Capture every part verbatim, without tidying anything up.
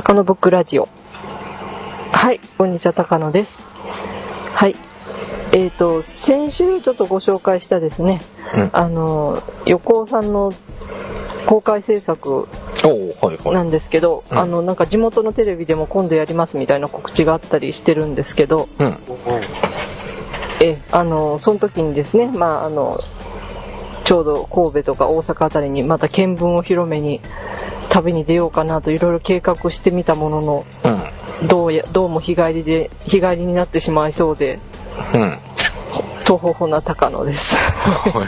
高野ブックラジオ。はい、こんにちは、高野です。はい、えーと先週ちょっとご紹介したですね、うん、あの横尾さんの公開制作なんですけど、はいはい、あのなんか地元のテレビでも今度やりますみたいな告知があったりしてるんですけど、うん、えあのその時にですね、まああのちょうど神戸とか大阪あたりにまた見聞を広めに旅に出ようかなといろいろ計画してみたものの、うん、どうやどうも日帰りで日帰りになってしまいそうで、うん、とほほな高野です。はい。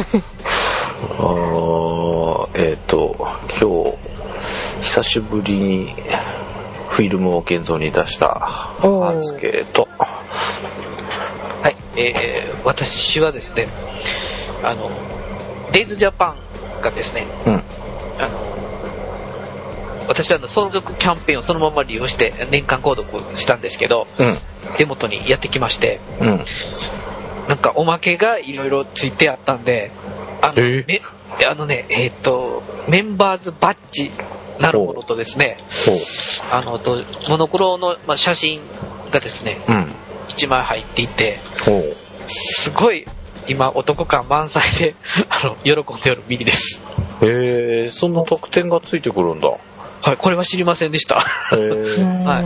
あえっ、ー、と今日久しぶりにフィルムを現像に出したアンスケート。 はい、えー、私はですね、あのデイズジャパンがですね、うん、あの私はあの存続キャンペーンをそのまま利用して年間購読したんですけど、うん、手元にやってきまして、うん、なんかおまけがいろいろついてあったんで、あの、えー、あのねえっ、ー、とメンバーズバッジなるものとですね、あのとモノクロの、まあ、写真がですね、うん、いちまい入っていて、すごい今男感満載であの喜んでおるミニです。 へえ、そんな特典がついてくるんだ。 はい、これは知りませんでした。 へー、はい、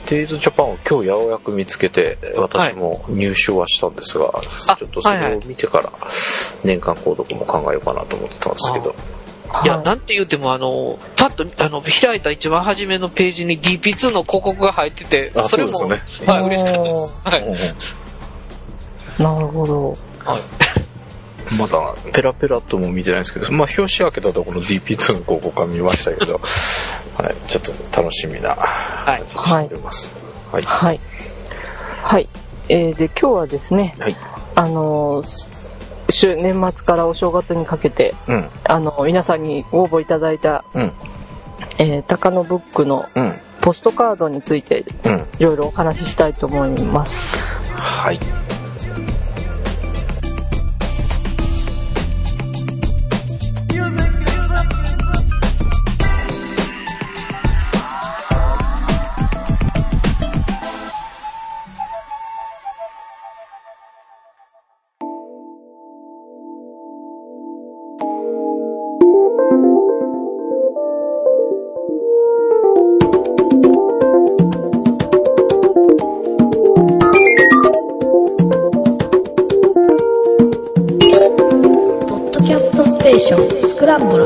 デイズジャパンを今日ようやく見つけて私も入手はしたんですが、はい、ちょっとそれを見てから年間購読も考えようかなと思ってたんですけど、 いや、なんて言うてもあのパッとあの開いた一番初めのページに ディーピーツー の広告が入ってて、 あ、それもそうですね、はい、嬉しかったです。はい、 なるほど。 はいまだペラペラとも見てないんですけど、まあ表紙開けたところの ディーピーツー の広告は見ましたけどはい、ちょっと楽しみな感じにしております。はいはい、 はい、えー、で今日はですね、はい、あの年末からお正月にかけて、うん、あの皆さんにご応募いただいた、うんえー、高野ブックのポストカードについていろいろお話ししたいと思います。 うん、はい。 スクランブル。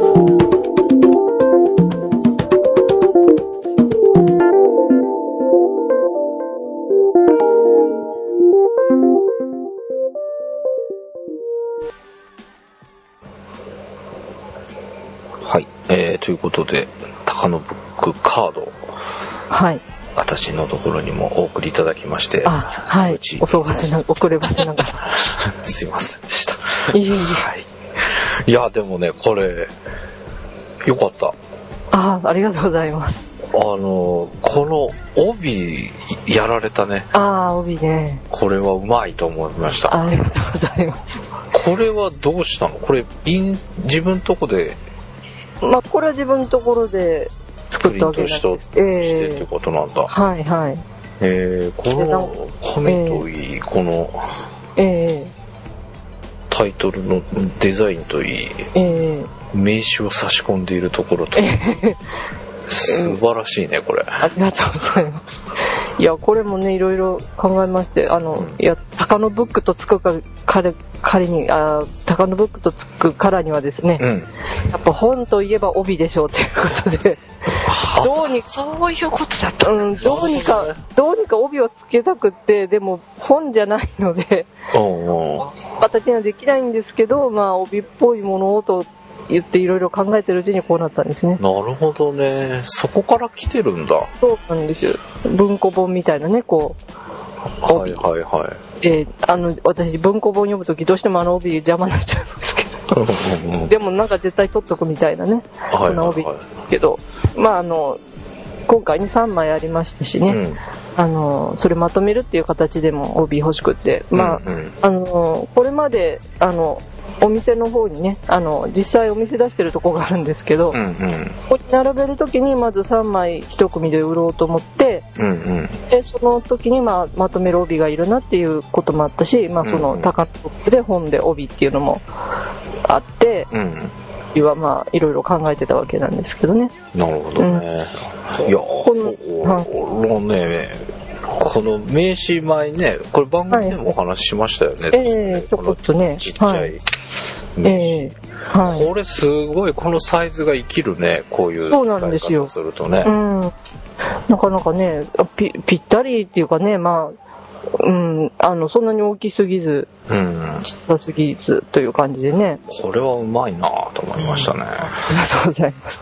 はい、えー、ということで高野ブックカード、 はい、 私のところにもお送りいただきまして、 あ、はい、おそばせな遅ればせながらすいませんでした。 いえいえ、 はい、いやでもねこれよかった。 ああ、ありがとうございます。 あのこの帯やられたね。 ああ、帯ね。 これはうまいと思いました。 ありがとうございます。 これはどうしたの？これイン自分とこで。 まあこれは自分のところで作ったわけなんです。 プリントしてってことなんだ。 えー、はいはい。 えー、この紙といい、えー、この。 えータイトルのデザインといい、えー、名刺を差し込んでいるところと、えー、素晴らしいねこれ。 ありがとうございます。いやこれもねいろいろ考えまして、あの、うん、いや高野ブックとつくか彼彼にあ高野ブックとつくからにはですね、うん、やっぱ本といえば帯でしょうということでどうにそういうことだった、 うん、どうにかどうにか帯をつけたくって、でも本じゃないので形にはできないんですけど、まあ帯っぽいものをと言っていろいろ考えてるうちにこうなったんですね。 なるほどね、そこから来てるんだ。 そうなんですよ、文庫本みたいなねこうはいはいはい、 えー、あの私文庫本読むときどうしてもあの帯邪魔になっちゃうんですけどでもなんか絶対取っとくみたいなね、この帯ですけど、まああの今回にさんまいありましたしね、 あのそれまとめるっていう形でも帯欲しくって、まあ、うんうん、あのこれまであのお店の方にね、あの実際お店出してるとこがあるんですけど、うんうん、そこに並べるときにまずさんまいいち組で売ろうと思って、うんうん、でその時に、まあ、まとめる帯がいるなっていうこともあったし、まあ、その高トップで本で帯っていうのもあって、うんうん、はまあいろいろ考えてたわけなんですけどね。 なるほどね。うん、いやこのね、この名刺前ね、これ番組でもお話ししましたよね。 はい、ええー、ちょこっとね、 ちっちゃい、はい、ええー、はい。これすごいこのサイズが生きるね、こういう使い方するとね。 うん、なかなかね、ぴぴったりっていうかね、まあ。うん、あのそんなに大きすぎず、うん、小さすぎずという感じでね。 これはうまいなと思いましたね。うん、 ありがとうございます。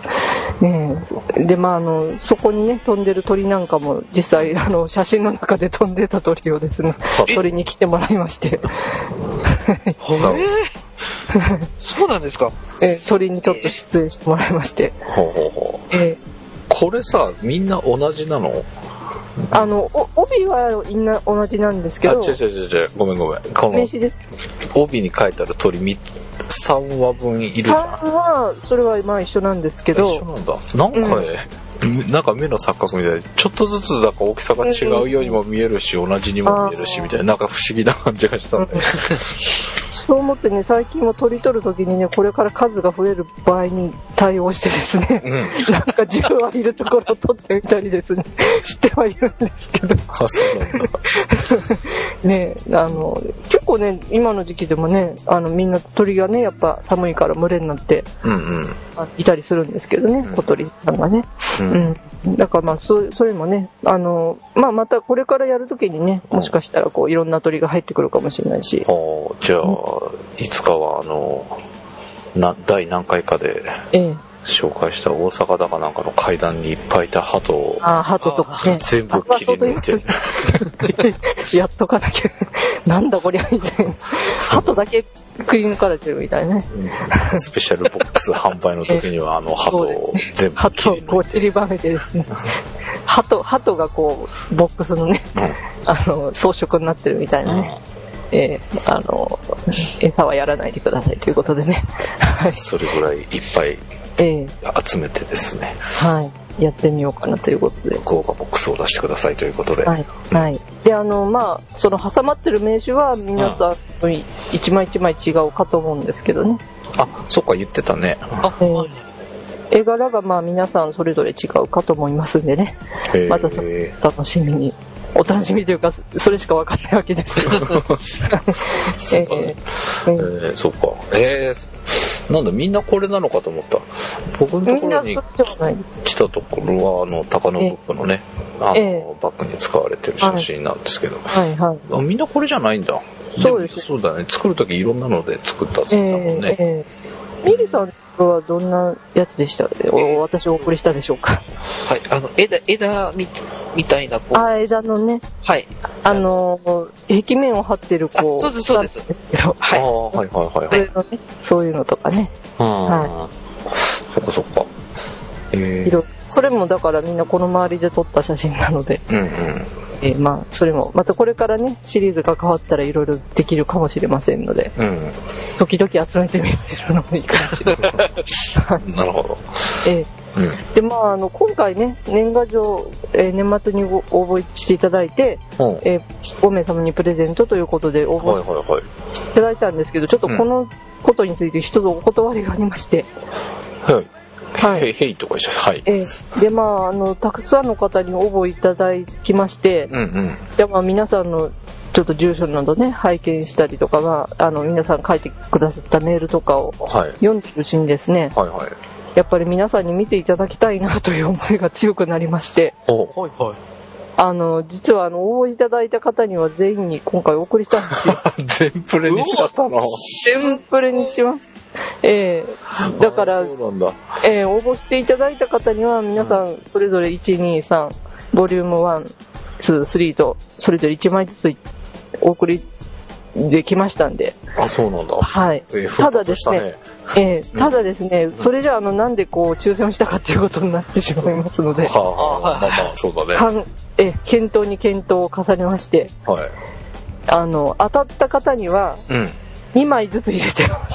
ねえ、でまああのそこにね飛んでる鳥なんかも実際あの写真の中で飛んでた鳥をですね、鳥に来てもらいまして。 えー、そうなんですか。 えー、鳥にちょっと出演してもらいまして。 ほうほうほう。えー、これさみんな同じなの？ あの帯はみんな同じなんですけど。 あ、違う違う違う、ごめんごめん。この名刺です。 帯に書いてある鳥さんわぶんいるじゃん。 さんはそれはまあ一緒なんですけど。 一緒なんだ。なんかね、うん、なんか目の錯覚みたいでちょっとずつだから大きさが違うようにも見えるし、同じにも見えるしみたいな、なんか不思議な感じがしたんで。 そう思ってね、最近も取り取るときにね、これから数が増える場合に対応してですね、うん、なんかじゅうはいるところを取ってみたりですね、してはいるんですけど。 あ、そうなんだ。 ね、あの、結構ね、今の時期でもね、あの、みんな鳥がね、やっぱ寒いから群れになって、うんうん、いたりするんですけどね、小鳥さんがね。うん。うん、だからまあ、そ、それもね、あの、まあまたこれからやるときにね、もしかしたらこう、いろんな鳥が入ってくるかもしれないし。 うん、じゃあ、うんいつかはあのな第何回かで紹介した大阪だかなんかの階段にいっぱいいた鳩をあ鳩とか、ね、 全部切り抜いてやっとかなきゃなんだこりゃみたいな鳩だけくり抜かれてるみたいなね、 うん、スペシャルボックス販売の時にはあの鳩を全部切り抜いて鳩をこう散りばめてですね鳩鳩がこうボックスのね、うん、あの装飾になってるみたいなね、うんえー、あの餌はやらないでくださいということでねそれぐらいいっぱい集めてですね、 えー、はいやってみようかなということで豪華ボックスを出してくださいということではい、はい、であのまあその挟まってる名刺は皆さん、うん、一枚一枚違うかと思うんですけどねあそっか言ってたねあ、 えー絵柄がまあ皆さんそれぞれ違うかと思いますんでねまたそれ楽しみにお楽しみというかそれしか分かんないわけですけどえー、えー、そうかえー、なんだみんなこれなのかと思った僕のところに来たところはあの高野ブックのね、えー、あの、えー、バッグに使われてる写真なんですけど、はいはいはい、みんなこれじゃないんだそうですそうだね作るときいろんなので作ったっつったもんね、えーえー、ミリさんはどんなやつでした？私お送りしたでしょうか？ はい、あの枝枝みみたいなこう。 あ枝のね。 はい。 あの壁面を張ってるこう。 そうですそうです。 はい。あはいはいはいはい。 そ, ね、そういうのとかね。 はい。そっかそっか。 えー、それもだからみんなこの周りで撮った写真なので。うんうん。えー、まあそれもまたこれからねシリーズが変わったらいろいろできるかもしれませんので、うん、時々集めてみるのもいいかもしれないなるほど、 えーうん、でまああの今回ね年賀状、えー、年末に応募していただいて、うんえー、ご名様にプレゼントということで応募していただいたんですけどちょっとこのことについて一つお断りがありまして、 はい、はい、へいへいとかしちゃはい。 えー、でまああのたくさんの方に応募いただきまして、うんうん、でまあ皆さんのちょっと住所などね拝見したりとかがあの皆さん書いてくださったメールとかを読んでるうちにですね、はいはいはい、やっぱり皆さんに見ていただきたいなという思いが強くなりまして、おはいはい。あの実はあの応募いただいた方には全員に今回お送りしたんですよ。 全プレにしちゃったの。 全プレにします。えー、だからそうなんだ、 えー、応募していただいた方には皆さんそれぞれいち、に、さんボリュームいち、に、さんとそれぞれいちまいずつお送りできましたんで。 あ、そうなんだ。 はい。 えー、 ただですね、えー、ただですね、うん、それじゃあ、あの、なんでこう、抽選をしたかっていうことになってしまいますので。 はあ、はあ、まあまあ、そうだね。 かんえー、検討に検討を重ねまして、 はい。 あの、当たった方には、うん。にまいずつ入れてます。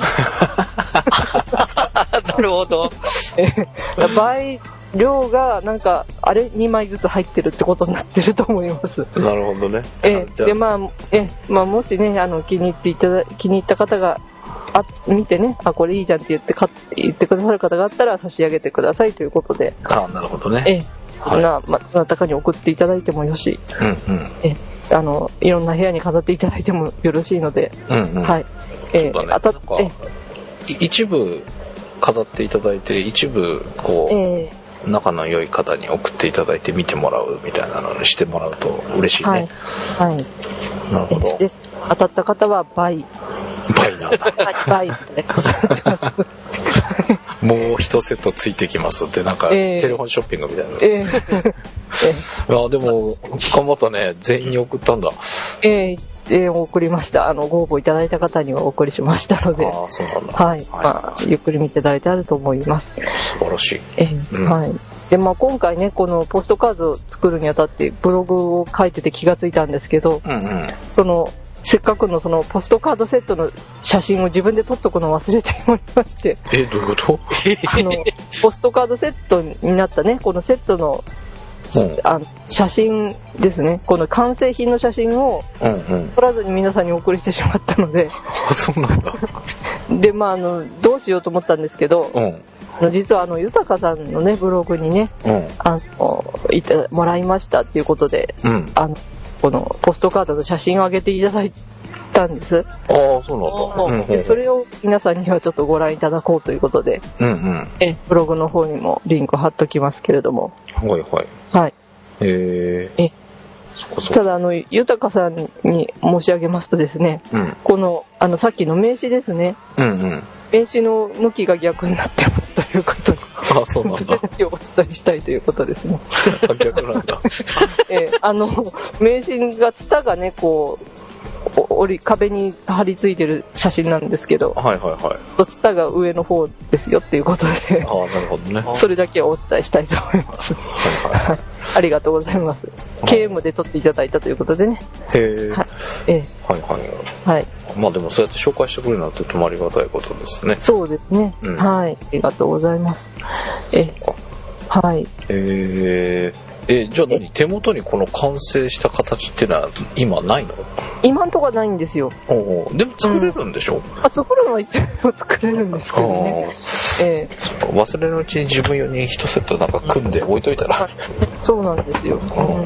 なるほど。 倍量がなんかあれにまいずつ入ってるってことになってると思います。 なるほどね。 えでまあえまあもしねあの気に入っていただ気に入った方があ見てねあこれいいじゃんって言って買って言ってくださる方があったら差し上げてくださいということで。 あなるほどね。 えそんなまどなたかに送っていただいてもよし。うんうん。えあのいろんな部屋に飾っていただいてもよろしいので。うんうん。はい。えー、ね、当たって一部飾っていただいて一部こう、えー、仲の良い方に送っていただいて見てもらうみたいなのにしてもらうと嬉しいね。はい。はい、なるほど。 です。当たった方は倍。 倍なんだ。 倍で飾ってます。 もう一セットついてきますってなんか、えー、テレフォンショッピングみたいな。えー、えー、あでも頑張ったね。全員に送ったんだ。 えーえー、送りました。あのご応募いただいた方にはお送りしましたので。 ああそうなんだ。 はい。はい、まあゆっくり見ていただいてあると思います。 素晴らしい。 えーうん、はい。でまあ今回ねこのポストカードを作るにあたってブログを書いてて気がついたんですけど、うんうん、そのせっかくのそのポストカードセットの写真を自分で撮っとくのを忘れておりまして。 えどういうこと？ あのポストカードセットになったねこのセットのうん、あの写真ですねこの完成品の写真を撮らずに皆さんにお送りしてしまったので、うんうん、そうなんだでまああのどうしようと思ったんですけど、うん、実はあの豊さんのねブログにね、うん、あのいたもらいましたっていうことで、うん、あのこのポストカードの写真を上げていただいたんです。 ああそうなんだ、 でそれを皆さんにはちょっとご覧いただこうということで、うんうん、えブログの方にもリンク貼っときますけれどもはいはいはいへえただあの豊さんに申し上げますとですね、うん、このあのさっきの名刺ですね、うんうん、名刺の向きが逆になってますということにあそうなんだお伝えしたいということですね逆なんだ、 えー、あの名刺がツタがねこう折り壁に貼り付いてる写真なんですけど、 はいはいはい。 ツタが上の方ですよっていうことで、 ああなるほどね。 それだけお伝えしたいと思います。はいはい、ありがとうございます。ケーエム で撮っていただいたということでね。 へえ。はい、 えー、はいはいはい。まあでもそうやって紹介してくれるのはとてもありがたいことですね。 そうですね。うん、はいありがとうございます。えー、はい。 えーえじゃあ何手元にこの完成した形ってのは今ないの？ 今んとこはないんですよ。 おでも作れるんでしょ？うん、 あ作るのは一応作れるんですけどね。 えー、そっか忘れのうちに自分用に一セットなんか組んで置いといたら。 そうなんですよ。うん、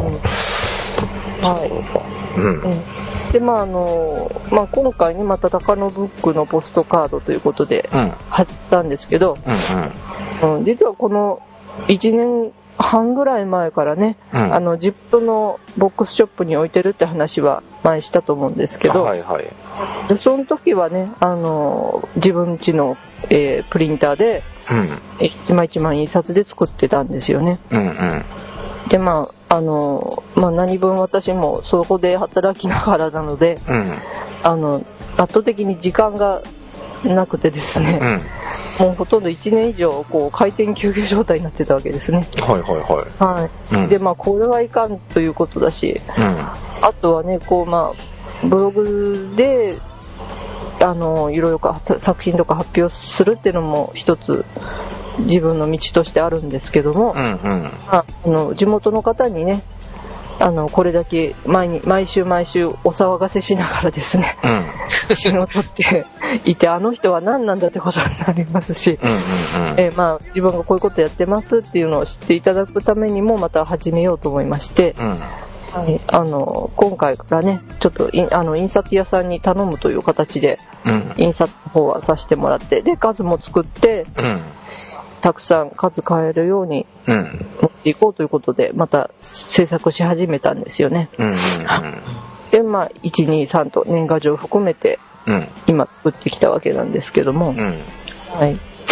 はい。うん。えー、でまああのまあ今回ねまた高野ブックのポストカードということで始めたんですけど、うんうんうん、実はこのいちねん半ぐらい前からね、うん、あのジップのボックスショップに置いてるって話は前したと思うんですけど、 はいはい、 でその時はねあの自分家の、えー、プリンターで、うん、一枚一枚印刷で作ってたんですよね、うんうん、でまああの、まあ、何分私もそこで働きながらなので、うん、あの圧倒的に時間がなくてですね、うん、もうほとんどいちねん以上こう回転休業状態になってたわけですね。 はいはいはい。 はい。うん、でまあこれはいかんということだし、うん、あとはねこうまあブログであのいろいろか作品とか発表するっていうのも一つ自分の道としてあるんですけども、うんうん、あの地元の方にね。あのこれだけ毎に毎週毎週お騒がせしながらですね、うん、写真を撮っていてあの人は何なんだってことになりますし、うんうんうんえーまあ、自分がこういうことやってますっていうのを知っていただくためにもまた始めようと思いまして、うんはい、あの今回からねちょっとあの印刷屋さんに頼むという形で、うん、印刷の方はさせてもらってで数も作って、うんたくさん数買えるように持っていこうということでまた制作し始めたんですよね、うんうんうん、でまあいちにさんと年賀状を含めて今作ってきたわけなんですけども、うん、はい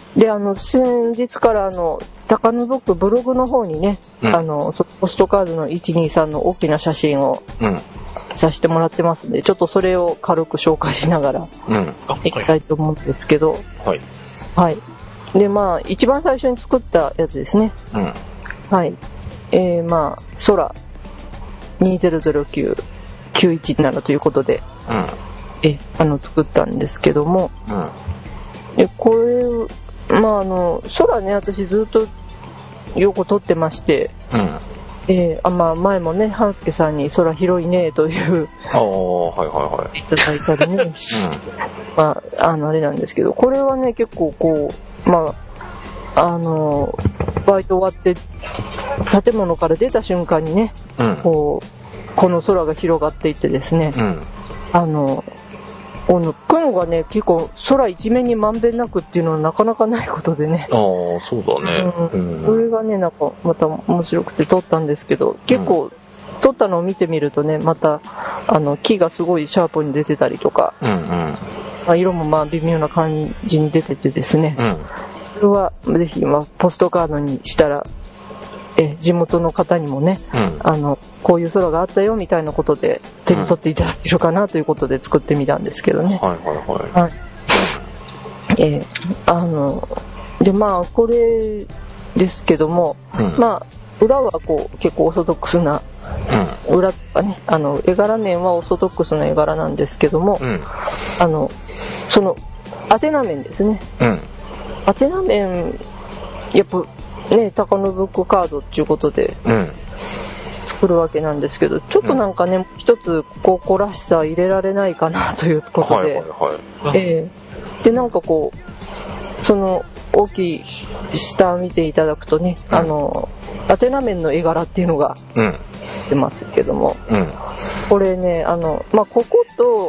で、あの、先日からあの、高野ブックブログの方にね、うん、あの、ポストカードのいちにさんの大きな写真をさせてもらってますんで、ちょっとそれを軽く紹介しながらいきたいと思うんですけど、 はい。 はい。で、まあ、一番最初に作ったやつですね。 うん。 はい。えー、まあ、空にせんきゅう きゅういちななということで、 うん。 え、あの、作ったんですけども、 うん。 で、これ、まあ、あの、空ね、私ずっとよく撮ってまして、 うん。 えー、あ、まあ、前もね、半助さんに空広いね、という、 ああ、はいはいはい。 いただいたりね、うん、まあ、あの、あれなんですけど、これはね、結構こう、まあ、あの、バイト終わって、建物から出た瞬間にね、 うん、 こう、この空が広がっていってですね、 うん、 あの、この雲がね、結構空一面にまんべんなくっていうのはなかなかないことでね。 ああ、そうだね。 うん。それがね、なんかまた面白くて撮ったんですけど、結構、うん、撮ったのを見てみるとね、また、あの、木がすごいシャープに出てたりとか、 うんうん。 まあ、色もまあ微妙な感じに出ててですね、 うん、 それはぜひ、まあ、ポストカードにしたら、え地元の方にもね、 うん、 あのこういう空があったよみたいなことで手に取っていただけるかなということで作ってみたんですけどね。 はいはいはい。 はい。えー、あのでまあこれですけども、 うん、 まあ裏はこう結構オーソドックスな、うん、裏とかね、あの絵柄面はオーソドックスな絵柄なんですけども、 うん、 あのその宛名面ですね。 うん、 宛名面やっぱね、高野ブックカードっていうことで作るわけなんですけど、うん、ちょっとなんかね、一つここらしさ入れられないかなということで、 はいはいはい、 えー、でなんかこうその大きい下見ていただくとね、うん、あの宛名面の絵柄っていうのが出ますけども、 うん、 これね、あのまあここと、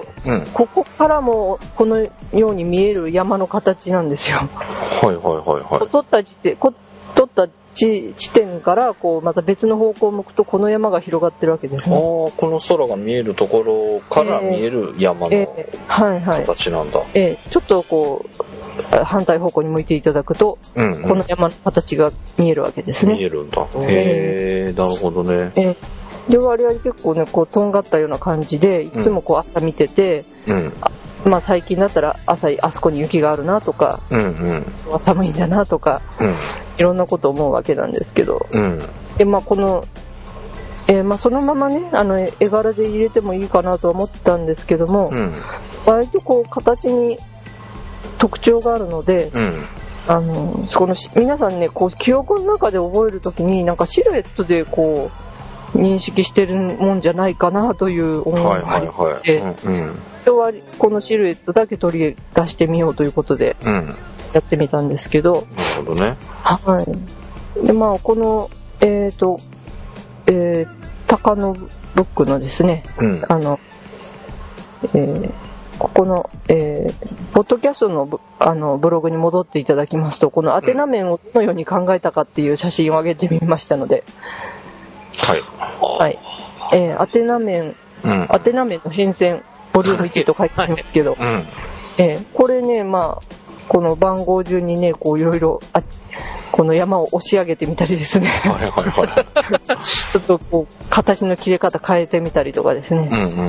うん、ここからもこのように見える山の形なんですよ。 はいはいはいはい。 撮った時点こ撮った地, 地点からこうまた別の方向を向くとこの山が広がってるわけですね。 ああ、この空が見えるところから見える山の形なんだ。 えーえーはいはいえー、ちょっとこう反対方向に向いていただくと、うんうん、この山の形が見えるわけですね。 見えるんだ。へえ、なるほどね。 えー、で我々結構ねこうとんがったような感じでいつもこう朝見てて、 うんまあ、最近だったら朝あそこに雪があるなとか、 うんうん、 寒いんだなとか、 うん、 いろんなこと思うわけなんですけど、 うん、 でまあこの、えーまあ、そのままねあの絵柄で入れてもいいかなとは思ったんですけども、 うん、 割とこう形に特徴があるので、 うん、 あのその皆さんねこう記憶の中で覚えるときになんかシルエットでこう認識してるもんじゃないかなという思いがありまして、今日はこのシルエットだけ取り出してみようということでやってみたんですけど、 うん、なるほどね。 はい。でまあこのえっ、ー、と、えー、高野ブックのですね、 うん、 あの、えー、ここの、えー、ポッドキャストのブ、あのブログに戻っていただきますと、この宛名面をどのように考えたかっていう写真を上げてみましたので、 はい。 はい。えー、宛名面、うん、宛名面の変遷、ボリュームいちと書いてありますけど、 うん、 えー、これね、まあ、この番号順にね、こういろいろ、この山を押し上げてみたりですね。 はいはいはい。 ちょっとこう、形の切れ方変えてみたりとかですね。 うんうんうん。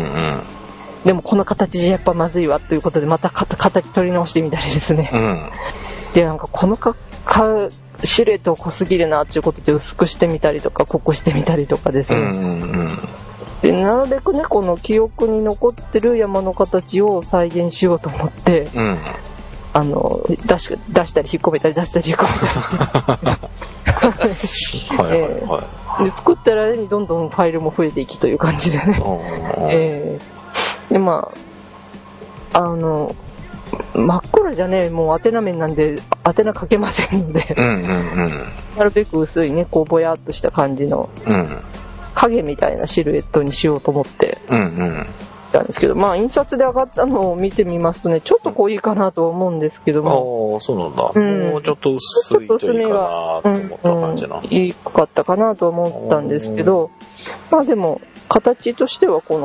でもこの形じゃやっぱまずいわということで、また形取り直してみたりですね。 うん。 で、なんかこのか、か、シルエット濃すぎるなっていうことで薄くしてみたりとか、濃くしてみたりとかですね。 うんうんうん。 でなるべくねこの記憶に残ってる山の形を再現しようと思って、 うん、 あの出し、出したり引っ込めたり出したり引っ込めたりしてはいはい、はいえー、で作ったら間にどんどんファイルも増えていきという感じでね、えー、でまああの真っ黒じゃねもう宛名面なんで宛名書けませんので、 うんうんうん、 なるべく薄いねこうぼやっとした感じの、 うん影みたいなシルエットにしようと思ってたんですけど、 うんうん、 まあ印刷で上がったのを見てみますとねちょっと濃いかなと思うんですけども、 ああそうなんだ、うん、もうちょっと薄いといいかなと思った感じな、 うんうん、いいかったかなと思ったんですけど、まあでも形としてはこの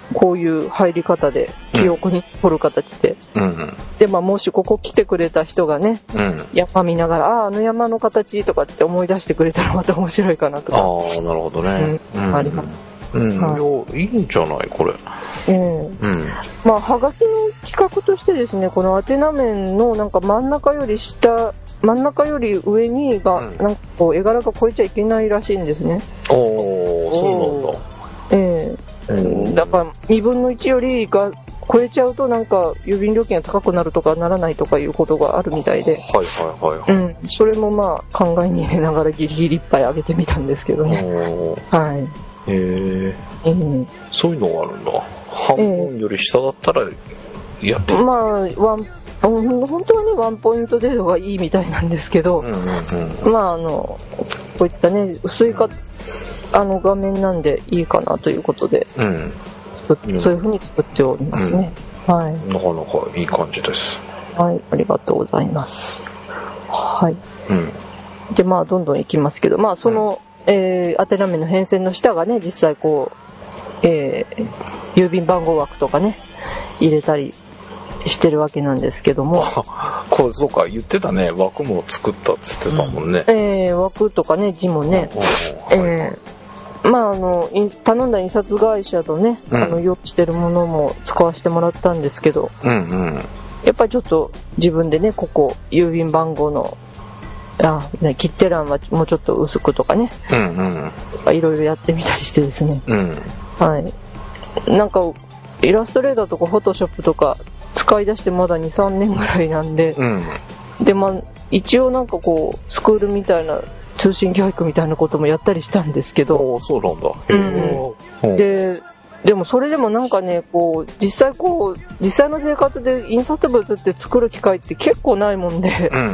こういう入り方で記憶に残る形で、うんうん、で、まあ、もしここ来てくれた人がね、うん、山見ながら、ああ、あの山の形とかって思い出してくれたらまた面白いかなとか。 ああ、なるほどね。 うん、あります。 うん、はい、いいんじゃないこれ。 うん。うん、まあ、はがきの企画としてですね、この宛名面のなんか真ん中より下、真ん中より上にが、うん、なんかこう絵柄が超えちゃいけないらしいんですね。 おー、そうなんだ。 ええーうん、だからにぶんのいちよりが超えちゃうとなんか郵便料金が高くなるとかならないとかいうことがあるみたいで、 はいはいはい、はい、 うん、それもまあ考えに入れながらギリギリいっぱい上げてみたんですけどね。はい。 へえー、えー、そういうのがあるんだ。半分より下だったらやってる、 えー、まあワン本当はねワンポイント程度がいいみたいなんですけど、うんうんうん、まああのこういったね薄いかあの画面なんでいいかなということで、うん、そういう風に作っておりますね、うん、はい。 なかなかいい感じです。 はい、ありがとうございます。はい、うん、でまあどんどんいきますけど、まあその、うん、えー、宛名面の変遷の下がね実際こう、えー、郵便番号枠とかね入れたりしてるわけなんですけども、 こうそうか言ってたね、枠も作ったっつってたもんね、 うん、えー、枠とかね字もね、うん、えー、まああの頼んだ印刷会社とね、うん、あの用意してるものも使わせてもらったんですけど、うんうん、やっぱりちょっと自分でねここ郵便番号のあ切手欄はもうちょっと薄くとかね、うんうん、いろいろやってみたりしてですね、うん、はい、なんかイラストレーターとかフォトショップとか使い出してまだ にさんねんぐらいなんで、うん、でまあ一応なんかこうスクールみたいな通信教育みたいなこともやったりしたんですけど、 おそうなんだ、 うん、ででもそれでもなんかねこう実際こう実際の生活で印刷物って作る機会って結構ないもんで、うんうんうん、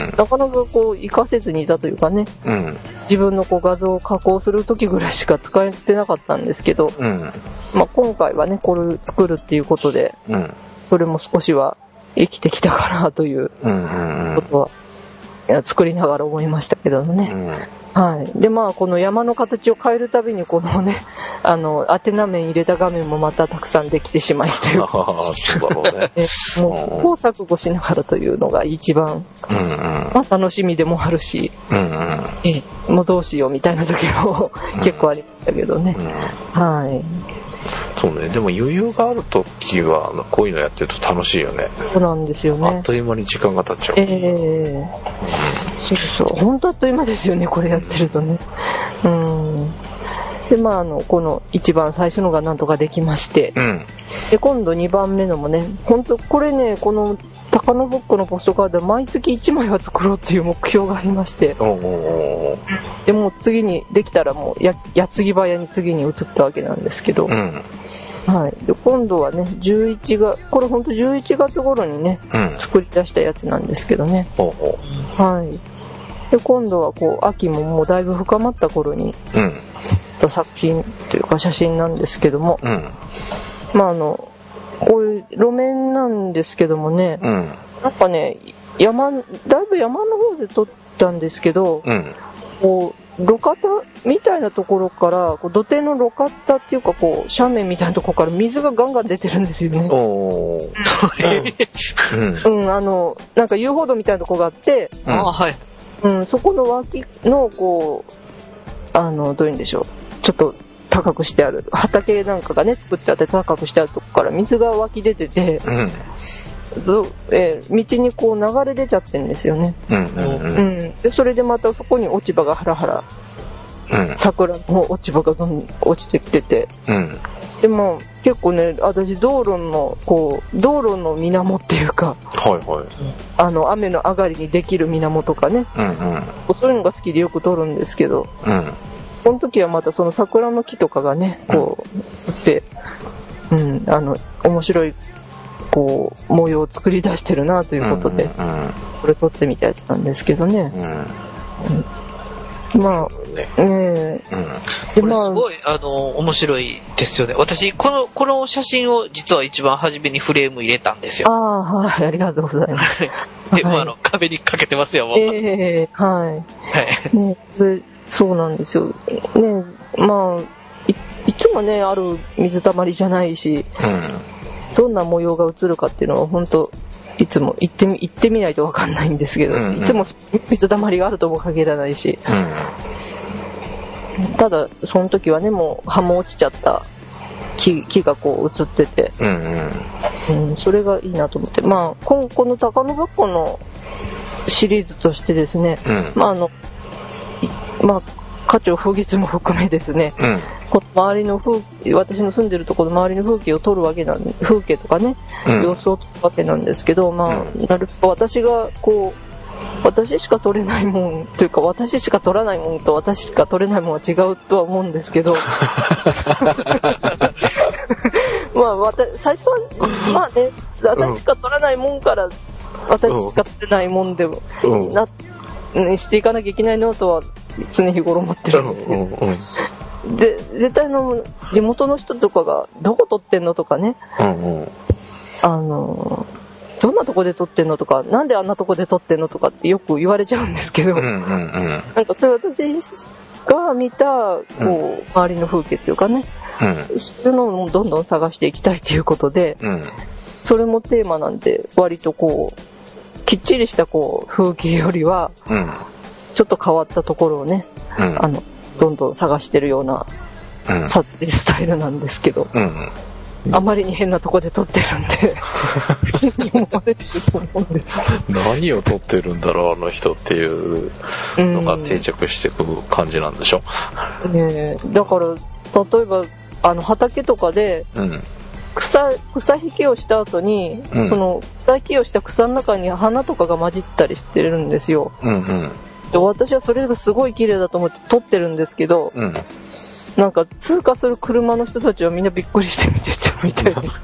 なかなかこう活かせずにいたというかね、うん、自分のこう画像を加工する時ぐらいしか使えてなかったんですけど、うん、まあ、今回はねこれ作るっていうことで、うん、それも少しは生きてきたかなということは、いや作りながら思いましたけどね、うん、はい。でまあこの山の形を変えるたびにこのねあの宛名面入れた画面もまたたくさんできてしまいというあそうだろうねもう試行錯誤しながらというのが一番、うんうんまあ、楽しみでもあるし、うんうん、えもうどうしようみたいな時も結構ありましたけどね、うんうん、はい。 そうね、でも余裕があるときはこういうのやってると楽しいよね。 そうなんですよね。 あっという間に時間が経っちゃう。ええーうん、 そうそう本当あっという間ですよねこれやってるとね。うん。でまああのこの一番最初のがなんとかできまして、うん、で今度にばんめのもね本当これねこの高野ブックのポストカード毎月いちまいは作ろうっていう目標がありまして、おおでもう次にできたらもうや矢継ぎ早に次に移ったわけなんですけど、うん、はい。で今度はねじゅういちがつこれ本当じゅういちがつ頃にね、うん、作り出したやつなんですけどね、ほうほうはい。で今度はこう秋ももうだいぶ深まった頃に、うん、作品というか写真なんですけども、うん、まああのこういう路面なんですけどもね、うん、なんかね山だいぶ山の方で撮ったんですけど、うん、こう路肩みたいなところからこう土手の路肩っていうかこう斜面みたいなところから水がガンガン出てるんですよね。おー、うん、うん、あのなんか遊歩道みたいなところがあって、うん、あはい、うん、そこの脇のこうあのどういうんでしょうちょっと高くしてある畑なんかがね作っちゃって高くしてあるとこから水が湧き出てて、うん、えー、道にこう流れ出ちゃってるんですよね、うんうんうんうん、でそれでまたそこに落ち葉がハラハラ、うん、桜の落ち葉がどんどん落ちてきてて、うん、でも結構ね私道路のこう道路の水面っていうか、はいはい、あの雨の上がりにできる水面とかね、うんうん、そういうのが好きでよく撮るんですけど、うん、この時はまたその桜の木とかがねこうって、うん、あの面白いこう模様を作り出してるなということで、うんうんうん、これ撮ってみたやつなんですけどね、うん、まあねえ、うん、 でまあすごいあの面白いですよね。私このこの写真を実は一番初めにフレーム入れたんですよ。 ああはい、ありがとうございます。 でも、はい、あの壁にかけてますよもう。 ええー、はい。はい。ねそれそうなんですよ。ねまあ一つもねある水たまりじゃないし、うん、どんな模様が映るかっていうのは本当いつも行ってみ行ってみないと分かんないんですけど、うんうん、いつも水たまりがあるとも限らないし、うん、ただその時はねもう葉も落ちちゃった木, 木がこう映ってて、うんうんうん、それがいいなと思って、まあ今この高野ぶっこのシリーズとしてですね、うん、まああのまあ花鳥風月も含めですね、うん、この周りの風私の住んでるところの周りの風景を撮るわけなん風景とかね、うん、様子を撮るわけなんですけど、まあ、うん、なるべく私がこう私しか撮れないもんというか私しか撮らないもんと私しか撮れないもんは違うとは思うんですけどまあ私最初はまあね私しか撮らないもんから私しか撮れないもんでも、うん、なしていかなきゃいけないのとは常日頃思ってるんですけど、うんうん、で絶対の地元の人とかがどこ撮ってんのとかね、うんうん、あのどんなとこで撮ってんのとかなんであんなとこで撮ってんのとかってよく言われちゃうんですけど、うんうんうん、なんかそれ私が見たこう、うん、周りの風景っていうかね、うん、そういうのをどんどん探していきたいということで、うん、それもテーマなんで割とこうきっちりしたこう風景よりは、うんちょっと変わったところをね、うん、あのどんどん探してるような撮影スタイルなんですけど、うんうん、あまりに変なとこで撮ってるんで何を撮ってるんだろうあの人っていうのが定着してくる感じなんでしょ、 うんね、だから例えばあの畑とかで、うん草, 草引きをした後に、うん、その草引きをした草の中に花とかが混じったりしてるんですよ、うんうんで私はそれがすごい綺麗だと思って撮ってるんですけど、うん、なんか通過する車の人たちはみんなびっくりして見てたみたいで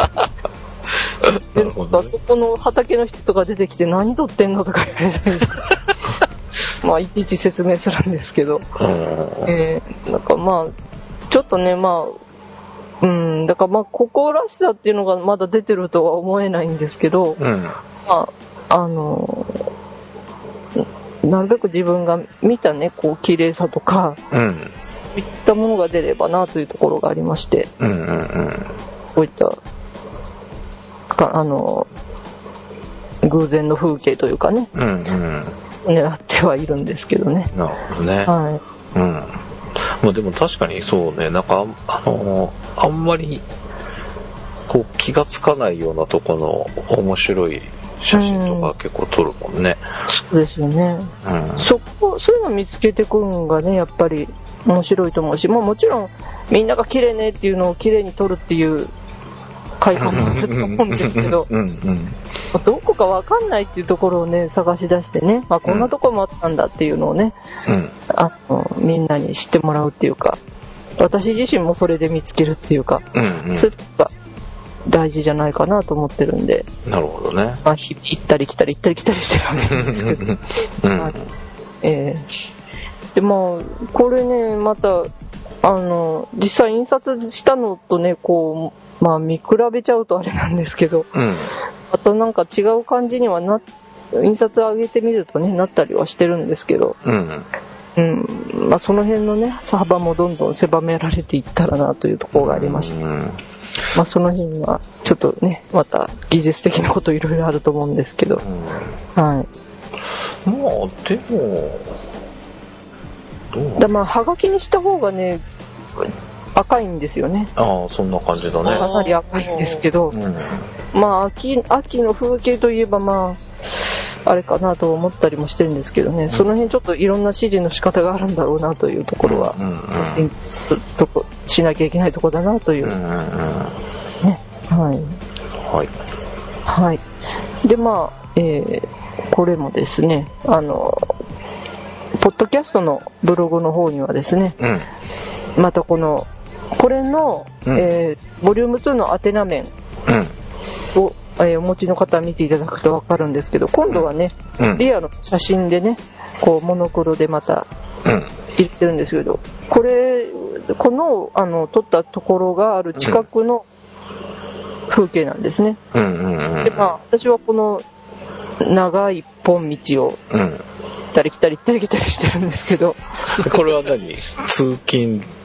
でなんかそこの畑の人とか出てきて何撮ってんのとか言われたりまあいちいち説明するんですけど、えー、なんかまあちょっとねまあうんだからまあここらしさっていうのがまだ出てるとは思えないんですけど、うん、まああのなるべく自分が見たねこう綺麗さとか、うん、そういったものが出ればなというところがありまして、うんうんうん、こういったかあの偶然の風景というかね、うんうん、狙ってはいるんですけどね。 なるほどね。はい。うん。まあでも確かにそうねなんかあのあんまりこう気がつかないようなところの面白い写真とか結構撮るもんね、 うん、そうですよね、うん、そこそういうの見つけてくるのがねやっぱり面白いと思うし、まあ、もちろんみんなが綺麗ねっていうのを綺麗に撮るっていう会話もあると思うんですけどうん、うん、どこか分かんないっていうところをね探し出してね、まあ、こんなところもあったんだっていうのをね、うん、あのみんなに知ってもらうっていうか私自身もそれで見つけるっていうか、うんうん、そういうのが大事じゃないかなと思ってるんで。 なるほどね。 まあ、日々行ったり来たり行ったり来たりしてるわけなんですけど、うんはいえー、でまあこれねまたあの実際印刷したのとねこう、まあ、見比べちゃうとあれなんですけど、うん、またなんか違う感じにはな印刷上げてみるとねなったりはしてるんですけど、うんうんまあ、その辺のね幅もどんどん狭められていったらなというところがありまして、うんまあ、その辺はちょっとねまた技術的なこといろいろあると思うんですけど、うん、はいまあでもどうだまあはがきにした方がね赤いんですよね。 ああそんな感じだね。 かなり赤いんですけど、うん、まあ 秋, 秋の風景といえばまああれかなと思ったりもしてるんですけどね、うん、その辺ちょっといろんな指示の仕方があるんだろうなというところは、うんうんうん、ととしなきゃいけないところだなという、うんうんうんね、はいはいはいでまあ、えー、これもですねあのポッドキャストのブログの方にはですね、うん、またこのこれの、うんえー、ボリュームツーのアテナ面を、うんえー、お持ちの方は見ていただくと分かるんですけど今度はね、うん、リアの写真でねこうモノクロでまた入れてるんですけどこれこの、あの撮ったところがある近くの風景なんですね、うんうんうん、でまあ私はこの長い一本道を行ったり来たり行ったり来たりしてるんですけどこれは何通勤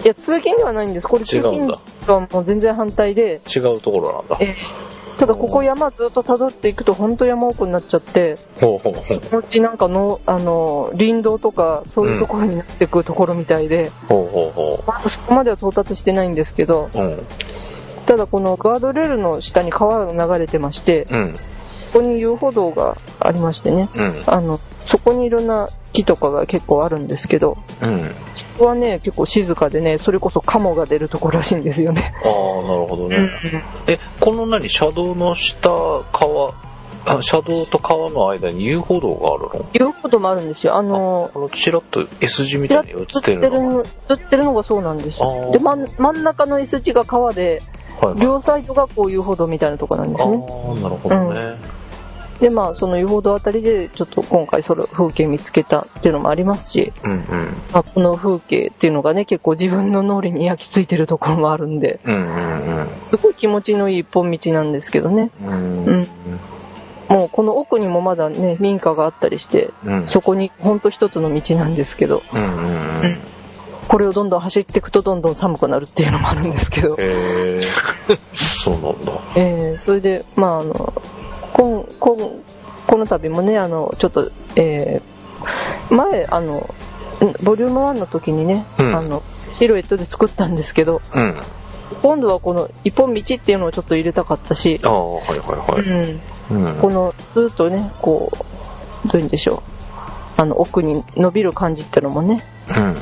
いや、通勤ではないんです。これ通勤とはもう全然反対で。 違うところなんだ。えー、ただここ山ずっと辿っていくと本当山奥になっちゃって、ほうほうほう、そのうちなんかの、あの、林道とかそういうところになっていくところみたいで、うん、ほうほうほう、まあ、そこまでは到達してないんですけど、うん、ただこのガードレールの下に川が流れてまして、うん、ここに遊歩道がありましてね、うん、あの、そこにいろんな木とかが結構あるんですけど、うん、そこはね結構静かでね、それこそカモが出るところらしいんですよね。 ああ、なるほどね。うん、え、この何、車道の下、川、あ、車道と川の間に遊歩道があるの？ 遊歩道もあるんですよ。あのあのチラッと S 字みたいに映ってるのが映ってるのがそうなんですよ。で、真ん、真ん中の S 字が川で、はいはい、両サイドがこう遊歩道みたいなところなんですね。 ああ、なるほどね。うんで、まあ、その遊歩道あたりで、ちょっと今回その風景見つけたっていうのもありますし、うんうん、まあ、この風景っていうのがね、結構自分の脳裏に焼き付いてるところもあるんで、うんうんうん、すごい気持ちのいい一本道なんですけどね。うんうんうん、もうこの奥にもまだね、民家があったりして、うん、そこにほんと一つの道なんですけど、うんうんうんうん、これをどんどん走っていくとどんどん寒くなるっていうのもあるんですけど。 へーそうなんだ。 えー、それで、まあ、あの、こ, こ, この度もね、あのちょっと、えー、前あのボリュームワンの時にね、うん、あのシルエットで作ったんですけど、うん、今度はこの一本道っていうのをちょっと入れたかったし、 あ、はいはいはい、 うんうん、このスーッとね、こうどういうんでしょう、あの奥に伸びる感じっていうのもね、うんうんうん、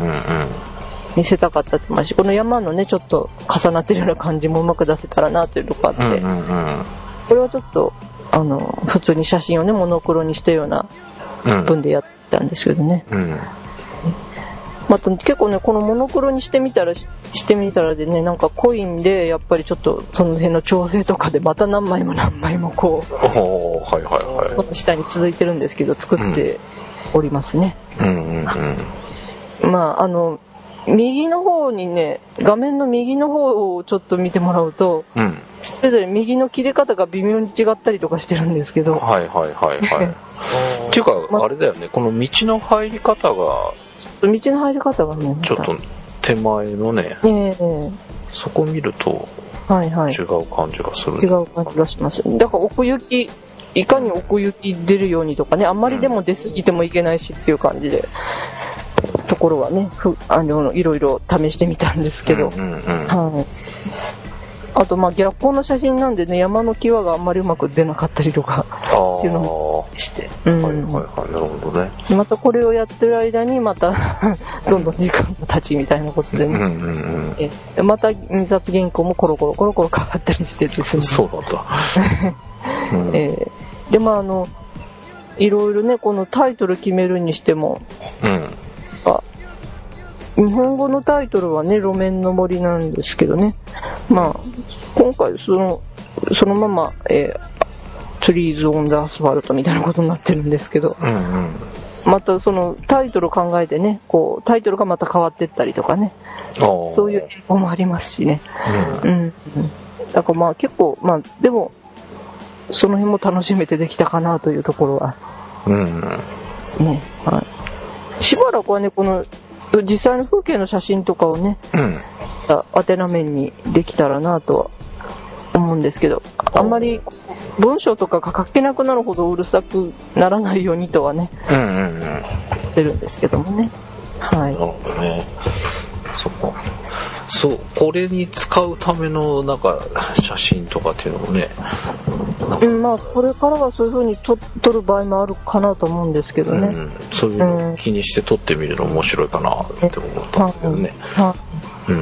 見せたかったってますし、この山のねちょっと重なってるような感じもうまく出せたらなというとこあって、うんうんうん、これはちょっとあの普通に写真をねモノクロにしたような文でやったんですけどね、うんうん、また結構ねこのモノクロにしてみたらしてみたらでね、なんかコインでやっぱりちょっとその辺の調整とかでまた何枚も何枚もこう、 はいはいはい、 この下に続いてるんですけど作っておりますね、うんうんうん、まああの右の方にね、画面の右の方をちょっと見てもらうと、うん、それぞれ右の切れ方が微妙に違ったりとかしてるんですけど、 はいはいはいはいっていうか、ま、あれだよね、この道の入り方が道の入り方がねちょっと手前のね、ねそこ見ると違う感じがする、はいはい、違う感じがします。だから奥行き、いかに奥行き出るようにとかね、あんまりでも出過ぎてもいけないしっていう感じで、ところはね、ふあのいろいろ試してみたんですけど、うんうんうん、はい、あとまあ逆光の写真なんでね、山の際があんまりうまく出なかったりとかっていうのもして、うん、はいはいはい、なるほどね。またこれをやってる間にまたどんどん時間が経ちみたいなことでね、うんうんうん、えまた印刷原稿もコロコロコロコロ変わったりしてですね。 そうなんだ。 うん、えー、でまああのいろいろね、このタイトル決めるにしても、うん、日本語のタイトルはね、路面の森なんですけどね、まあ今回そのそのまま、えー、Trees on the Asphalt みたいなことになってるんですけど、うんうん、またそのタイトル考えてね、こうタイトルがまた変わってったりとかね、そういう変更もありますしね、うんうん、だからまあ結構、まあでもその辺も楽しめてできたかなというところは、うんうん、ですね、はい、しばらくはねこの実際の風景の写真とかをね、うん、宛名面にできたらなとは思うんですけど、あんまり文章とかが書けなくなるほどうるさくならないようにとはね、うんうんうん、してるんですけどもね、はい。なるほどね。 そっか。そう、これに使うためのなんか写真とかっていうのもね、 うん、まあこれからはそういう風に撮る場合もあるかなと思うんですけどね、うん、 そういうのを気にして撮ってみるの面白いかなって思ったんですけどね、うん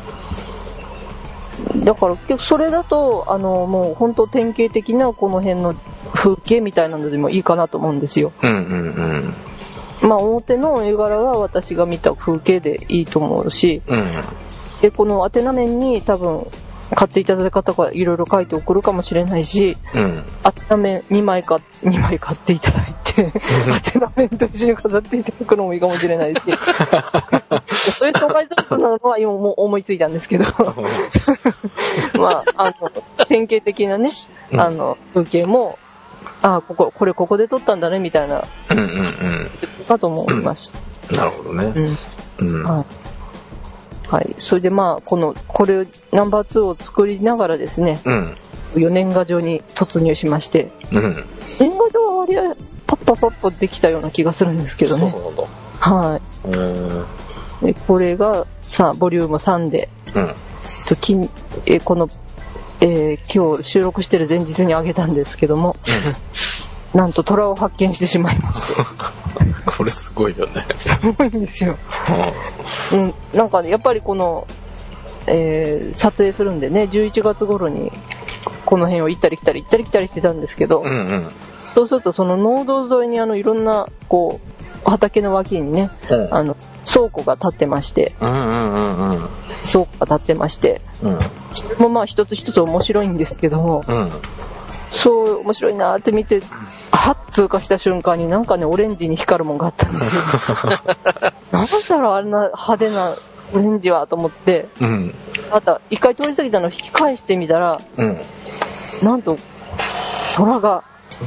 うん、だから結局それだとあのもう本当典型的なこの辺の風景みたいなのでもいいかなと思うんですよ、うんうんうん、まあ表の絵柄は私が見た風景でいいと思うし、うん、でこの宛名面に多分買っていただいた方がいろいろ書いて送るかもしれないし、うん、宛名面にまいかにまい買っていただいて宛名面と一緒に飾っていただくのもいいかもしれないしそういう当該雑なのは今もう思いついたんですけどまああの典型的なねあの風景も、あこここれここで撮ったんだねみたいな、うんうんうん、かと思いました、 うん、なるほどね、うんうん、はい、 はい。それでまあ、この、これ、ナンバーツーを作りながらですね、うん。よ年賀状に突入しまして、うん。年賀状は割合、パッパパッパできたような気がするんですけどね。そうなんだ。はい。うん。で、これが、さあ、ボリュームさんで、うん。ときえこの、えー、今日収録してる前日にあげたんですけども、うん、なんと虎を発見してしまいまして。 これすごいよね。 すごいんですよ。うん、なんか、ね、やっぱりこの、えー、撮影するんでね、じゅういちがつ頃にこの辺を行ったり来たり行ったり来たりしてたんですけど、うんうん、そうするとその農道沿いにあのいろんなこう畑の脇にね、うん、あの倉庫が建ってまして、うんうんうんうん、倉庫が建ってまして、うん、それもまあ一つ一つ面白いんですけども、うん、そう面白いなって見て、はっ通過した瞬間になんかねオレンジに光るもんがあったんですよ。なんだろうあんな派手なオレンジはと思って、うん、また一回通り過ぎたのを引き返してみたら、うん、なんと虎が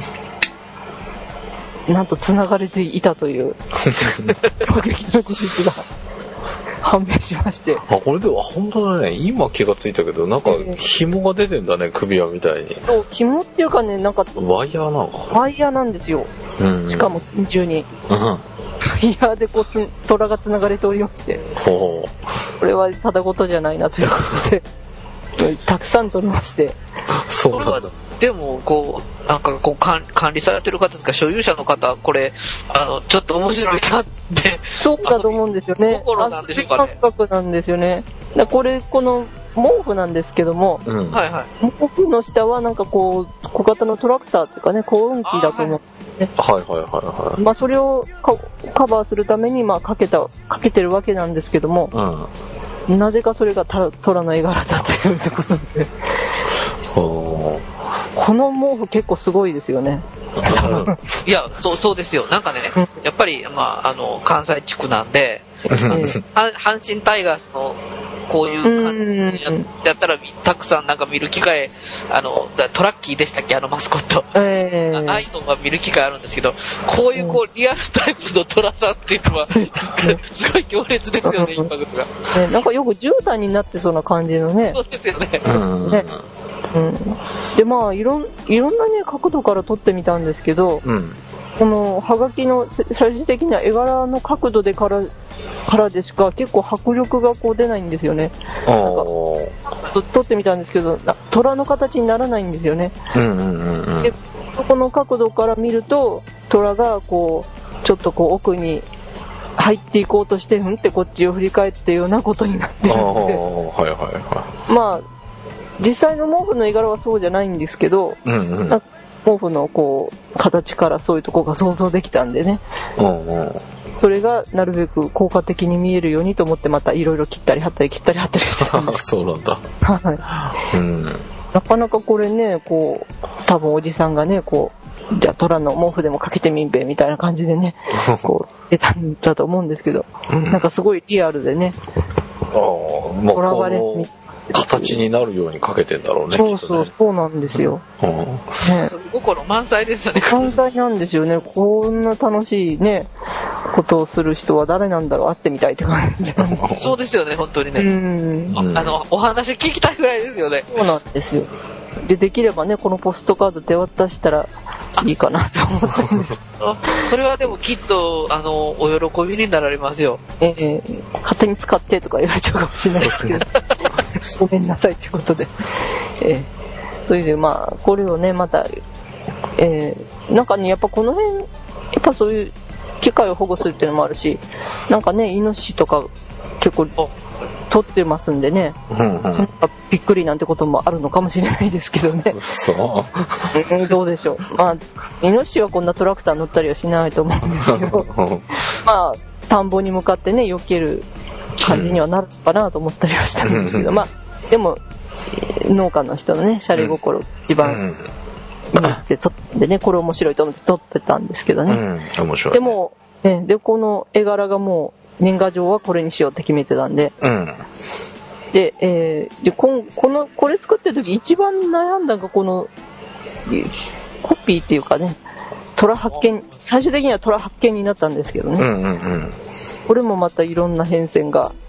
なんと繋がれていたという衝撃の事実が判明しまして。 あ、これでは本当だね。今気がついたけど、なんか紐が出てんだね、首輪みたいに。 そう、紐っていうかね、なんかワイヤーなのか。 ワイヤーなんですよ。うんうん、しかも真鍮に。うんいやでこう虎が繋がれておりまして、これはただごとじゃないなということでたくさん取りまして。 そうなんだ。でもこうなんかこう管理されてる方ですか、所有者の方、これあのちょっと面白いなってそうだと思うんですよね。 心なんでしょうかね。 感覚なんですよね。だこれこの毛布なんですけども、うん、はいはい、毛布の下はなんかこう小型のトラクターというかね、耕運機だと思うんですね。はいはいはいはい。まあそれをカバーするためにまあかけたかけてるわけなんですけども、うん、なぜかそれが虎の絵柄だということで。そう。この毛布結構すごいですよね。 いや、そう、そうですよ。なんかね、やっぱり、まあ、あの、関西地区なんで、阪神タイガースのこういう感じやったら、たくさんなんか見る機会、あの、トラッキーでしたっけ、あのマスコット。えー、ああいうのが見る機会あるんですけど、こういうこう、リアルタイプのトラさんっていうのは、すごい強烈ですよね、インパクトが。 ね、なんかよく絨毯になってそうな感じのね。 そうですよね。 ねうん、でまあいろんいろんなね角度から撮ってみたんですけど、うん、このハガキの最終的な絵柄の角度でからからでしか結構迫力がこう出ないんですよね。なんか撮ってみたんですけど虎の形にならないんですよね。うんうんうんうん、でこの角度から見ると虎がこうちょっとこう奥に入っていこうとしてふんってこっちを振り返ってようなことになってるので、はいはいはい、まあ実際の毛布の絵柄はそうじゃないんですけど、うんうん、毛布のこう形からそういうところが想像できたんでね、うんうん、それがなるべく効果的に見えるようにと思ってまたいろいろ切ったり貼ったり切ったり貼ったりしてたんですそうなんだ、 はい、うん、なかなかこれねこう多分おじさんがねこうじゃあ虎の毛布でもかけてみんべみたいな感じでねこう出たんだと思うんですけど、うん、なんかすごいリアルでねとらわれみ形になるようにかけてんだろうね。 そうそう、ね、そうなんですよ。うん、 ね、心満載ですよね。 満載なんですよね。こんな楽しいねことをする人は誰なんだろう、会ってみたいって感じ。 そうですよね、本当にね。うん、あのお話聞きたいぐらいですよね。 そうなんですよ。でできればねこのポストカード手渡したらいいかなと思ったんですそれはでもきっとあのお喜びになられますよ。 えー、勝手に使ってとか言われちゃうかもしれないですけどごめんなさいってことで、えー、それでまあこれをねまた、えー、なんかねやっぱこの辺やっぱそういう機械を保護するっていうのもあるし、なんかねイノシシとか結構取ってますんでね、うんうん、びっくりなんてこともあるのかもしれないですけどね。そうどうでしょう。まあイノシシはこんなトラクター乗ったりはしないと思うんですけどまあ田んぼに向かってね避ける感じにはなるかなと思ったりはしたんですけど、まあでも農家の人のねシャレ心一番見て撮ってねこれ面白いと思って撮ってたんですけどね、うん、面白いね。でも、ね、でこの絵柄がもう年賀状はこれにしようって決めてたんで、うん、で、えー、でここのこれ作ってる時一番悩んだのがこのコピーっていうかね虎発見最終的には虎発見になったんですけどね、うんうんうん、これもまたいろんな変遷が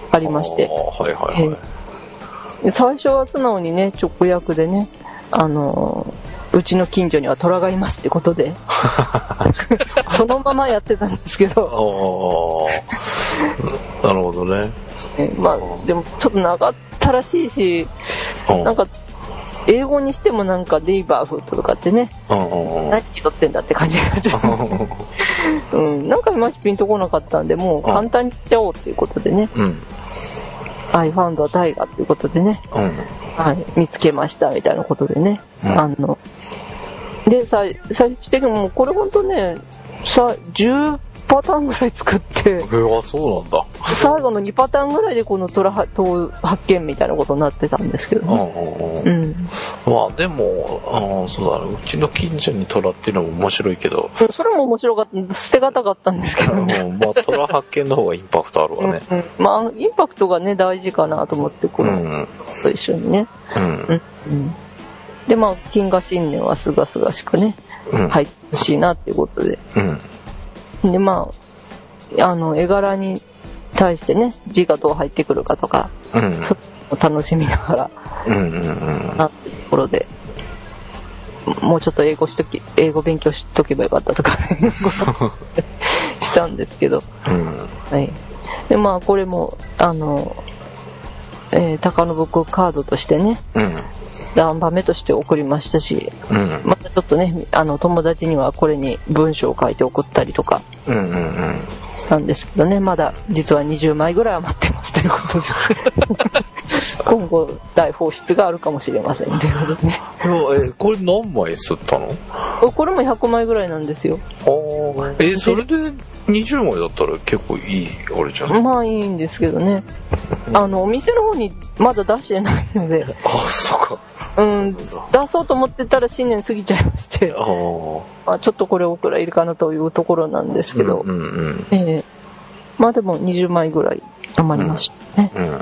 ありまして、 はいはいはい、 えー、最初は素直にね直訳でね、あのー、うちの近所には虎がいますってことでそのままやってたんですけどなるほどね、 えー、まあでもちょっと長ったらしいし、なんか英語にしてもなんかネイバーフットとかってね、何気取ってんだって感じになっちゃう、うん、なんかいまいちピンとこなかったんで、もう簡単にしちゃおうっていうことでね、うん、I found a tiger っていうことでね、うん、はい、見つけましたみたいなことでね、うん、あので最終的にもうこれ本当ねさじゅうパターンぐらい作って、 えー、あ、そうなんだ。 最後のにパターンぐらいでこの虎発見みたいなことになってたんですけどね。うん。 まあでも、あ、そうだね、うちの近所に虎っていうのも面白いけど。 それも面白かった、捨てがたかったんですけどね。 うん、まあ虎発見の方がインパクトあるわね。 うんうん、まあインパクトがね大事かなと思ってこの、うん、と一緒にね。うん。うんうん、でまあ金河新年はすがすがしくね、うん、入ってほしいなっていうことで。うん。でまあ、あの絵柄に対してね字がどう入ってくるかとか、うん、それを楽しみながら、うんうんうん、なっていうところでもうちょっと英語しとき英語勉強しとけばよかったとかしたんですけど、うん、はい、でまあこれもあの、えー、高野僕カードとしてね、うん、何番目として送りましたし、うん、またちょっとねあの友達にはこれに文章を書いて送ったりとかしたんですけどね、まだ実はにじゅうまいぐらい余ってますということで今後大放出があるかもしれませんということでね。 えこれ何枚吸ったの？ これもひゃくまいぐらいなんですよ。 あえそれでにじゅうまいだったら結構いいあれじゃん。 まあいいんですけどね、あのお店の方にまだ出してないので、 あそうか、 うん、出そうと思ってたら新年過ぎちゃいまして、あ、まあ、ちょっとこれおくらいいるかなというところなんですけど、うんうんうん、えー、まあでもにじゅうまいぐらい余りましたね。うんうんうん、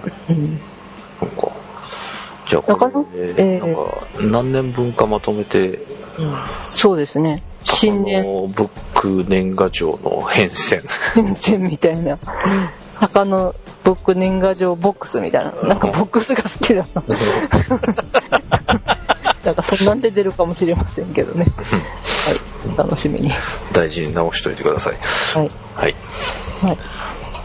そうか。じゃあこれ、えー、なんか何年分かまとめて、 うん、そうですね。新年ブック年賀状の変遷変遷みたいな、鷹のブック年賀状ボックスみたいな、なんかボックスが好きだななんかそんなんで出るかもしれませんけどねはい、楽しみに大事に直しといてください。はいはい、 はい、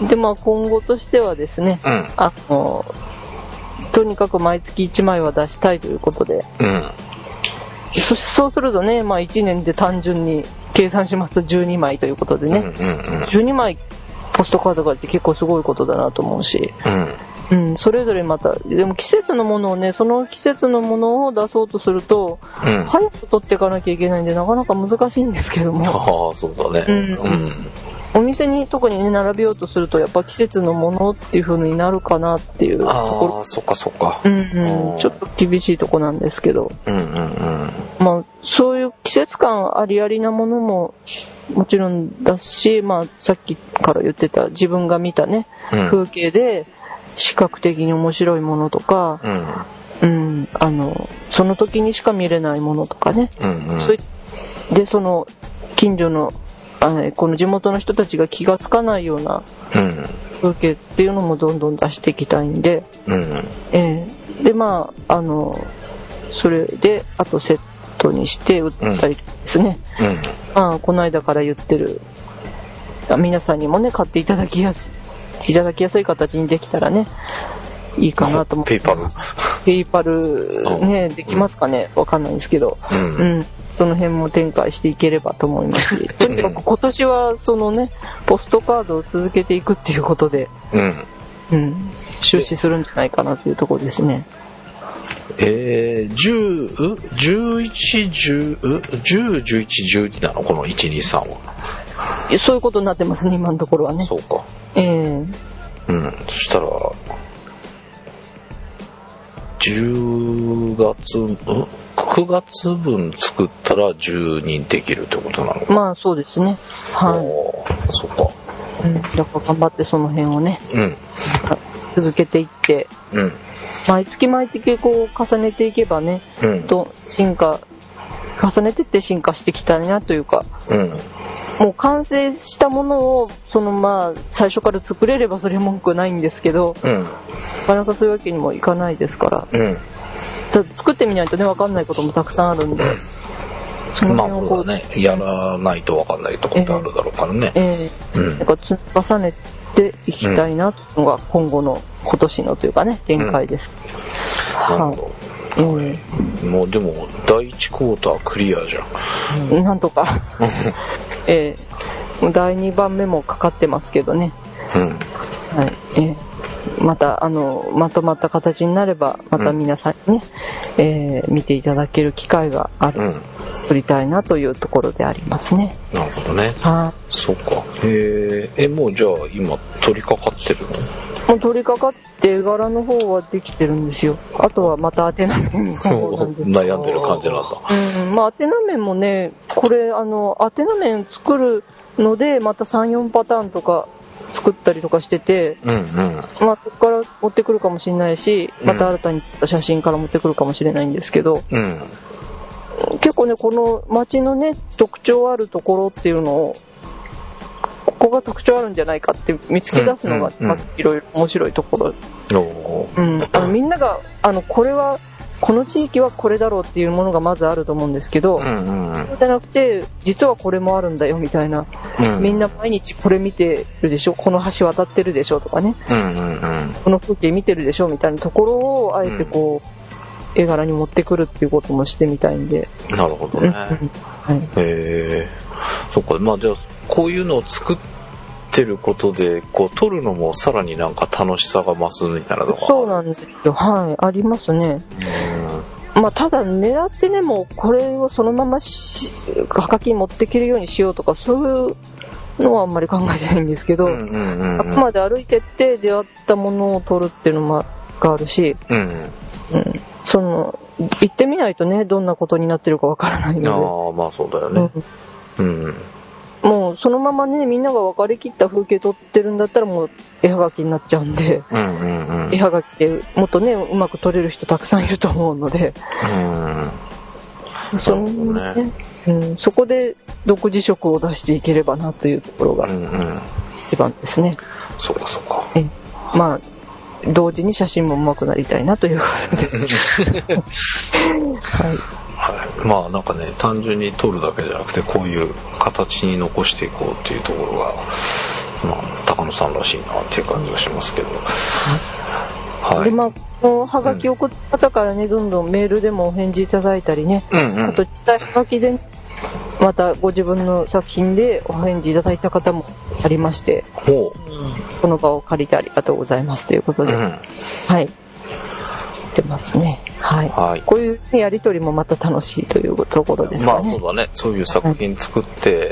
でまあ今後としてはですね、うん、あのとにかく毎月いちまいは出したいということで、うん、そしてそうするとね、まあ、いちねんで単純に計算しますとじゅうにまいということでね、うんうんうん、じゅうにまいポストカードがあって結構すごいことだなと思うし、うんうん、それぞれまたでも季節のものをね、その季節のものを出そうとすると、うん、早く取っていかなきゃいけないんでなかなか難しいんですけども、 ああそうだね、うんうん、 お店に特にね並べようとするとやっぱ季節のものっていう風になるかなっていうところ、 ああそっかそっか、 うんうん、ちょっと厳しいとこなんですけど、うんうんうん、まあそういう季節感ありありなものももちろんだし、まあさっきから言ってた自分が見たね、うん、風景で視覚的に面白いものとか、うん、うん、あのその時にしか見れないものとかね、うんうん、そでその近所のあのこの地元の人たちが気がつかないような風景っていうのもどんどん出していきたいんで、うん、えー、でまああのそれであとセットにして売ったりですね、うんうん、まあ、この間から言ってる皆さんにもね買っていただきやすいただきやすい形にできたらねいいかなと思って。 ペイパルペイパルね、できますかね、わかんないんですけど、うん、うん、その辺も展開していければと思いますし、とにかく今年はそのねポストカードを続けていくっていうことで、うんうん、終始するんじゃないかなというところですね。 えー、じゅう、じゅういち、じゅう、じゅう、じゅういち、じゅうになのこのいち、に、さんは。 そういうことになってますね今のところはね。 そうか。 えー、 うん、そしたらじゅうがつ、んくがつぶん作ったらじゅうにできるってことなのか。 まあそうですね。はい。 そうか。 うん、だから頑張ってその辺をね、うん、続けていって、うん、毎月毎月こう重ねていけばね、うん、と進化重ねてって進化していきたいなというか、うん、 もう完成したものをそのまあ最初から作れればそれは文句ないんですけど、うん、なかなかそういうわけにもいかないですから、うん、ただ作ってみないとね分かんないこともたくさんあるんで、 その辺をこう、まあ、そうだね、やらないと分かんないところってあるだろうからね、えーえーうん、なんか積み重ねていきたいなというのが今後の今年のというかね展開です、 うん、なるほど、えー、もうでもだいいちクォータークリアじゃん、うん、なんとかえー、だいにばんめもかかってますけどね、うん、はい、えーまたあのまとまった形になればまた皆さんにね、うん、えー、見ていただける機会がある、うん、作りたいなというところでありますね。 なるほどね。はい。そうか。へえ。もうじゃあ今取り掛かってるの？ もう取り掛かって絵柄の方はできてるんですよ。あとはまたアテナ面の方なんですけど。 悩んでる感じなんだ。 うん。まあアテナ面もね、これあのアテナ面作るのでまたさん、よんパターンとか作ったりとかしてて、うんうん、まあそこから持ってくるかもしれないし、また新たに撮った写真から持ってくるかもしれないんですけど、うん、結構ねこの街のね特徴あるところっていうのをここが特徴あるんじゃないかって見つけ出すのが、まあ、いろいろ面白いところ、うん、あのみんながあのこれはこの地域はこれだろうっていうものがまずあると思うんですけど、うんうんうん、そうじゃなくて実はこれもあるんだよみたいな、うん、みんな毎日これ見てるでしょ、この橋渡ってるでしょとかね、うんうんうん、この風景見てるでしょみたいなところをあえてこう、うん、絵柄に持ってくるっていうこともしてみたいんで。 なるほどね、うん、はい、へえ、そっか。まあじゃあこういうのを作ってることでこう撮るのもさらになんか楽しさが増すみたいなのが。 そうなんですよ、はい、ありますね。うん、まあただ狙ってねもうこれをそのままはがきに持っていけるようにしようとかそういうのはあんまり考えてないんですけど、うんうんうんうん、あくまで歩いてって出会ったものを撮るっていうのもがあるし、うんうん、その行ってみないとねどんなことになってるかわからないので。ああ、まあそうだよね、うん、うん、 もうそのままねみんなが分かりきった風景撮ってるんだったらもう絵はがきになっちゃうんで、うんうんうん、絵はがきでもっとねうまく撮れる人たくさんいると思うので、うん、そのね、うん、そこで独自色を出していければなというところが一番ですね、 うんうん、そうかそうか。 えまあ同時に写真も上手くなりたいなということではいはい、まあなんかね単純に撮るだけじゃなくてこういう形に残していこうっていうところが、まあ、高野さんらしいなっていう感じがしますけど、 はい、でまあこのハガキ送った方からね、うん、どんどんメールでもお返事いただいたりね、うんうん、あと実際ハガキでまたご自分の作品でお返事いただいた方もありまして、ほう、この場を借りてありがとうございますということで、うん、はい、ってますね。はい。はい、こういう、ね、やりとりもまた楽しいというところですかね。 まあそうだね。そういう作品作って、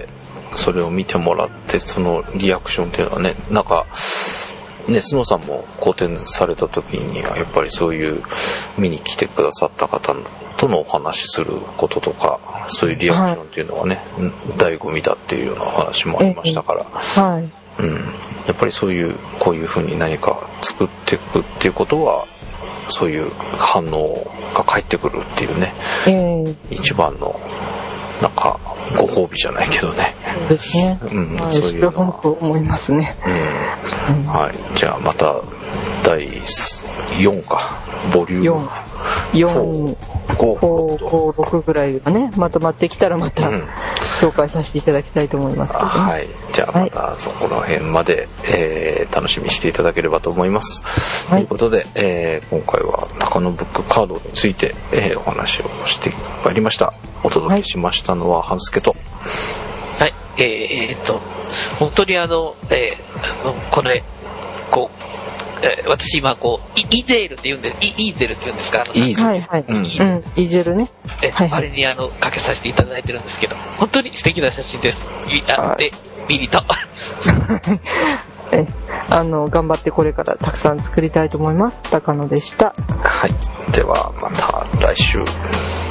それを見てもらって、そのリアクションっていうのはね、なんか、ね、スノさんも個展された時にはやっぱりそういう見に来てくださった方とのお話しすることとか、そういうリアクションっていうのはね、はい、醍醐味だっていうような話もありましたから、はい、うん、やっぱりそういうこういう風に何か作っていくっていうことはそういう反応が返ってくるっていうね、えー、一番のなんかご褒美じゃないけどね。 そうですね。うん、はい、そういうのはと思いますね。 うん、はい。じゃあまただいよんかボリュームよん、ご、ろくぐらいがねまとまってきたらまた紹介させていただきたいと思いますけど、ね、 はい。じゃあまたそこら辺まで、えー、楽しみにしていただければと思います。はい、ということで、えー、今回は高野ブックカードについて、えー、お話をしてまいりました。お届けしましたのは半助と、 はい、えー、っと本当にあの、えー、あのこれこう、えー、私今こう イ, イゼールって言うんで イ, イーゼルって言うんですか、あのイーゼル、はいはい、うん、イーゼルね、 え、はいはい、あれにあのかけさせていただいてるんですけど本当に素敵な写真です。あでミリとえあの頑張ってこれからたくさん作りたいと思います。高野でした。 はい、ではまた来週。